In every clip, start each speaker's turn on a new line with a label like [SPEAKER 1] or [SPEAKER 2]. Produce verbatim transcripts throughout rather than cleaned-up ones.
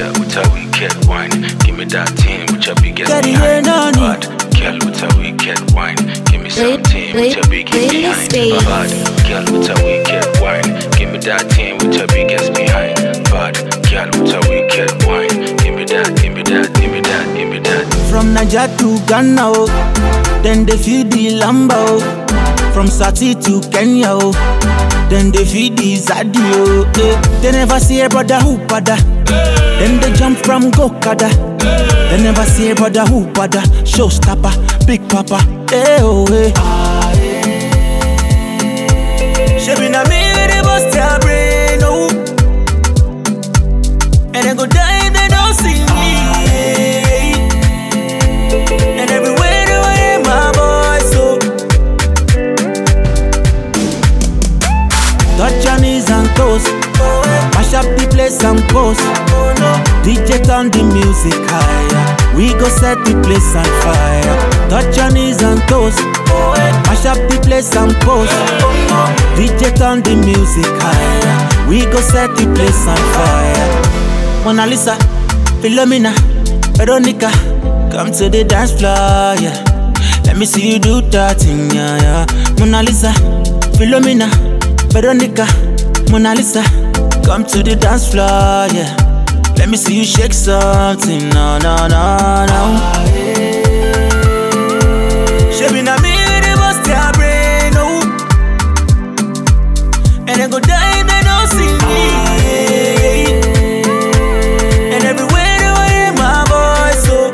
[SPEAKER 1] girl with a wicked wine. Give me that thing with your biggest
[SPEAKER 2] Got it
[SPEAKER 1] behind.
[SPEAKER 2] here, nani.
[SPEAKER 1] Bad girl with a wicked wine. Give me something with your biggest behind. Bad girl with a wicked wine. Give me that thing with your biggest behind. Bad girl with a wicked wine. Give me that, give me that, give me that, give me that.
[SPEAKER 2] From Niger to Ghana, oh. Then they feed the Lamba, oh. From Sati to Kenya, oh. Then they feed the Zadi, oh. Eh. They never see a brother who pada. Then they jump from Gokada. They never see a brother who pada. Showstopper, Big Papa, eh oh eh. She be na me with the bust their brain, oh. And they go die if they don't see me. And everywhere they want hear my voice, so touch your knees and toes. Mash up the place and post. D J turn the music higher. We go set the place on fire. Touch your knees and toes. Mash up the place and post. D J turn the music higher. We go set the place on fire. Mona Lisa, Philomena, Veronica, come to the dance floor, yeah. Let me see you do that thing, yeah, yeah. Mona Lisa, Philomena, Veronica, Mona Lisa, come to the dance floor, yeah. Let me see you shake something, no, no, no, no. She be na me with the bust their brain, oh. And they go die if they don't see me. And everywhere they want hear my voice, oh.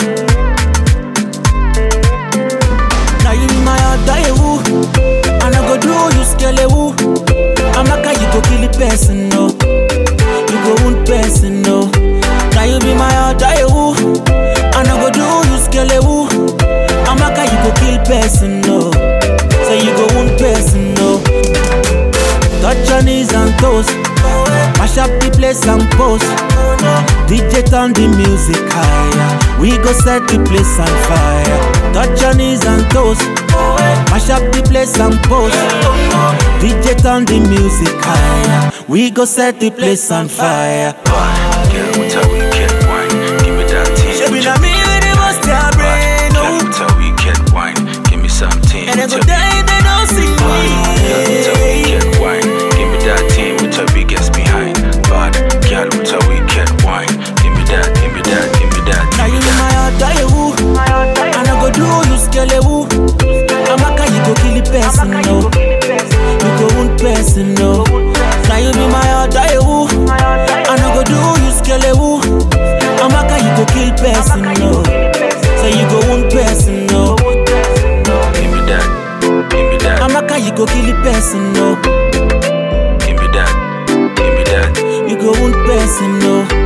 [SPEAKER 2] Now you be my other, woo. And I go do you scale, woo. I'm like you go kill the person, no. You go wound person, no. Now you be my other, woo. And I go do you scale, woo. I'm like you go kill person, no. So you go wound person, no. Touch your knees and toes. Mash up the place and post. D J turn the music higher. We go set the place on fire. Touch your knees and toes. Mash up the place and post. D J turn the music higher. We go set the place on fire.
[SPEAKER 1] Bad girl with a wicked wine. Give me that thing.
[SPEAKER 2] She be na me with the bust their brain,
[SPEAKER 1] girl
[SPEAKER 2] oh.
[SPEAKER 1] with a wicked wine. Give me something.
[SPEAKER 2] And they
[SPEAKER 1] with
[SPEAKER 2] go
[SPEAKER 1] your
[SPEAKER 2] die if they don't see
[SPEAKER 1] Bad girl with a
[SPEAKER 2] me.
[SPEAKER 1] wicked wine. Give me that thing with your biggest behind. Bad girl with a wicked wine. Give me that, give me that, give me that.
[SPEAKER 2] Now you be my other, woo. And I go do you scale, woo. I'm like you go kill the person, no. You go wound person, no. Now you be my other, woo. And I go do you scale, woo. I'm like you go kill person, no. So you go wound person, no.
[SPEAKER 1] Give me that, give me that.
[SPEAKER 2] I'm like you go kill the person, no.
[SPEAKER 1] Give me that, give me that.
[SPEAKER 2] You go wound person, no.